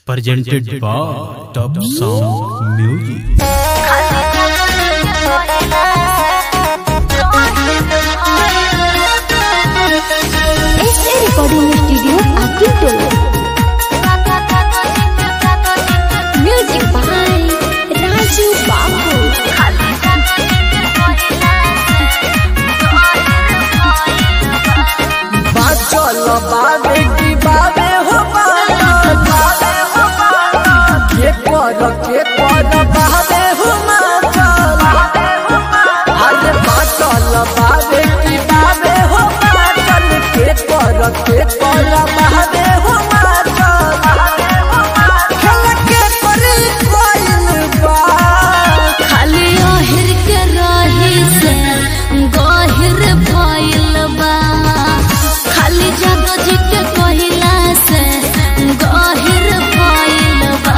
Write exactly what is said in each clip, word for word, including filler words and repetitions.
presented by Top Sound Music. S A Recording Studio, Akintolo. Music by Raju Babu. चल बाबे की बाबे हो बाबे हो के कर के कर बाबे हो चल अरे चल बाबे की बाबे हो चल के कर के कर बाबे हो चल के करे कोई बा खाली ओहिर के रही से गहिर भइल बा खाली जादो जी के कहिला से गहिर भइल बा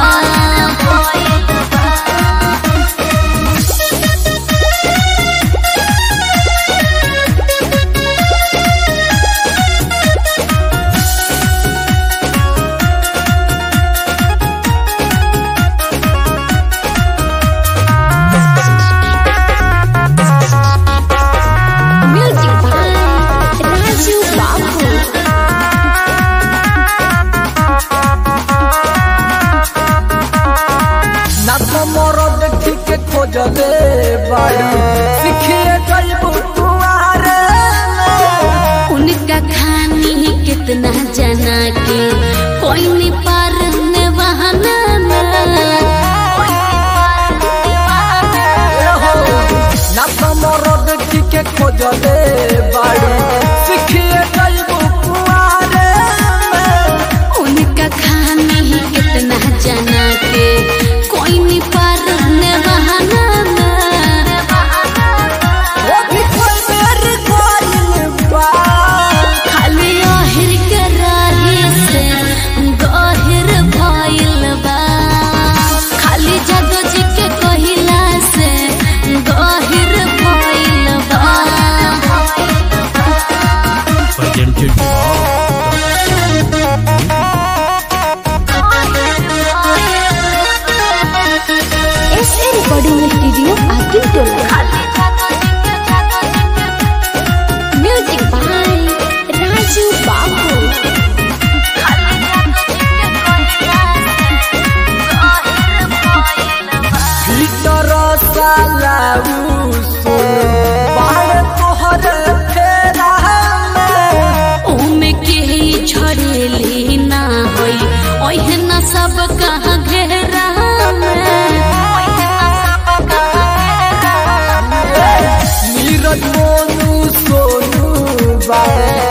म्यूजिक भाई राजू बाबू ना तो मरद ठीक खोजले बाड़ी सीखिए जइबू तुम्हारे उनका खानी कितना जना के कोई नहीं पार ने बहाना ना तो मरद ठीक खोजले बाड़ी सीखिए जइबू तुम्हारे उनका खानी कितना जना के कोई नहीं पार ने बहाना वो भी कोई मेरे कोई बा खाली ओहिर के रही से गहिर भइल बा खाली जादो जी के कहिला से गहिर भइल बा Presented by S A Recording Studio, Akintolo. Music by Raju Babu. भीतर सालाऊ सुन बाहर तोहर फेरा में ओमे के ही झड़ेली ना होई ओहे ना सब कहाँ घेरा नीरज मोनू सोनू बारे